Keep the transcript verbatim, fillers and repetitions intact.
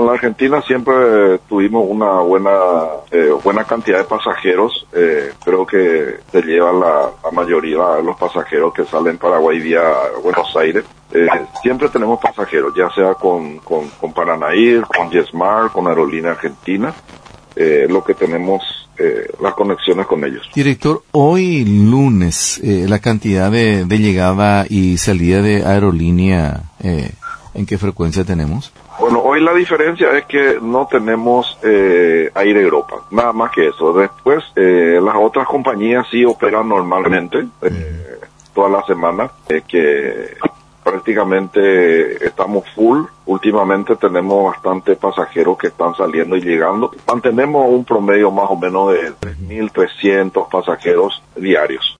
en la Argentina siempre tuvimos una buena eh, buena cantidad de pasajeros. Eh, creo que se lleva la, la mayoría de los pasajeros que salen Paraguay vía Buenos Aires. Eh, siempre tenemos pasajeros, ya sea con, con, con Paranair, con Yesmar, con Aerolínea Argentina, eh, lo que tenemos eh, las conexiones con ellos. Director, hoy lunes, eh, la cantidad de, de llegada y salida de Aerolínea, eh, ¿en qué frecuencia tenemos? Bueno, hoy la diferencia es que no tenemos eh, Air Europa, nada más que eso. Después, eh, las otras compañías sí operan normalmente, eh, toda la semana, eh, que prácticamente estamos full. Últimamente tenemos bastantes pasajeros que están saliendo y llegando. Mantenemos un promedio más o menos de tres mil trescientos pasajeros diarios.